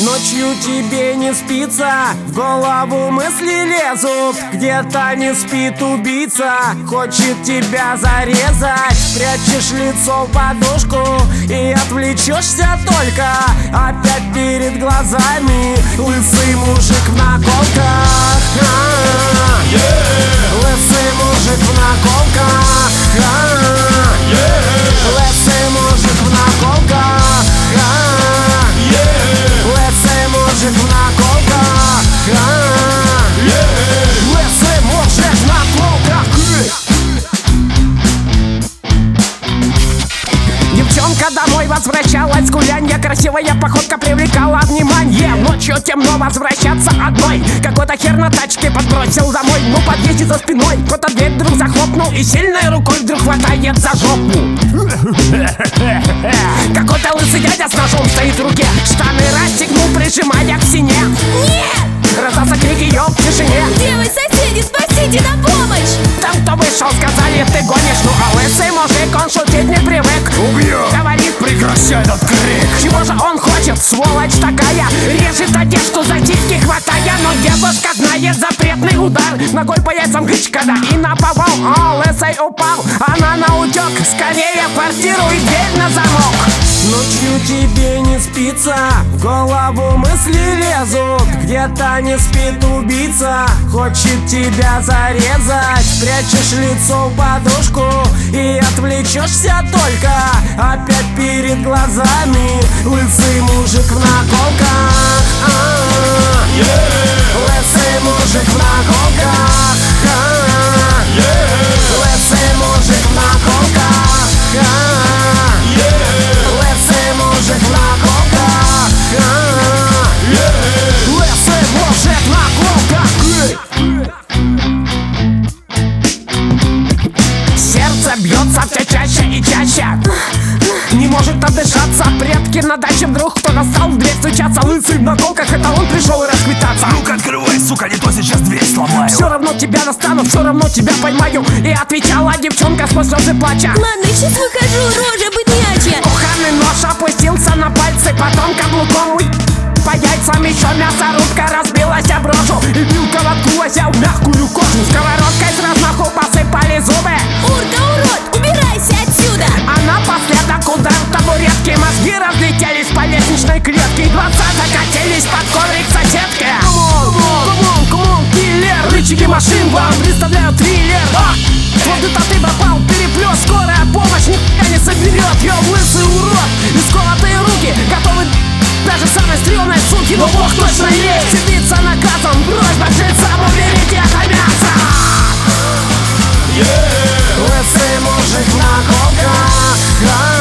Ночью тебе не спится, в голову мысли лезут. Где-то не спит убийца, хочет тебя зарезать. Прячешь лицо в подушку и отвлечешься только. Опять перед глазами лысый мужик в наколках. Лысый мужик в наколках. Лысый мужик в наколках. Лысый мужик в наколках. Лысый мужик в наколках. Девчонка домой возвращалась с гулянья. Красивая походка привлекала внимание. Ночью темно возвращаться одной. Какой-то хер на тачке подбросил домой. Ну, подъедете за спиной, кто-то дверь вдруг захлопнул и сильной рукой вдруг хватает за жопу. Какой-то лысый дядя с ножом стоит в руке. Штаны расстегнул, прижимая к стене. Нет! Раздался крик ее в тишине. Где вы, соседи, спасите, на помощь! Там, кто вышел, сказали, ты гонишь. Ну, а лысый мужик, он шутить не привык. Убью! Говорит, прекращай этот крик! чего же он хочет, сволочь такая? Режет одежду за титьки хватая. Но девушка знает запретный удар. Ногой по яйцам гычка, да и наповал. О, лысый упал, она наутек. Скорее в квартиру и дверь на замок. Ночью тебе не спится, в голову мысли лезут. Где-то не спит убийца, хочет тебя зарезать. Прячешь лицо в подушку и отвлечешься только. Опять перед глазами лысый мужик в наколках. Лысый мужик в наколках. Лысый мужик в наколках. Лысый мужик в наколках. Лысый мужик в наколках. Сердце бьется все чаще и чаще. Не может отдышаться. Предки на даче вдруг кто-то стал в дверь стучаться. Лысый в наколках, это он пришел и расквитаться. Ну-ка открывай, сука, не то сейчас дверь сломаю. Все равно тебя достану, все равно тебя поймаю. И отвечала девчонка сквозь слезы плача. Ладно, сейчас выхожу, рожа бытнячая. Кухонный нож опустился на пальцы, потом каблуком по яйцам еще мясорубка разбилась об рожу. И вилка воткнулась в мягкую кожу. Сковородкой с размаху посыпали зубы. Урка, урод, убирайся отсюда! А напоследок удар табуретки. Мозги разлетелись по лестничной клетке. И глаза закатились под коврик соседки. Come on, киллер. Рычаги машин вам представляют триллер. Вот это ты попал, переплет. Скорая помощь никогда не соберет. Я лысый урод, исколотые руки готовы даже самой стрёмной суки. Но бог точно есть, сидится наказан. Просьба жильцам уберите это мясо. Лысый мужик в наколках.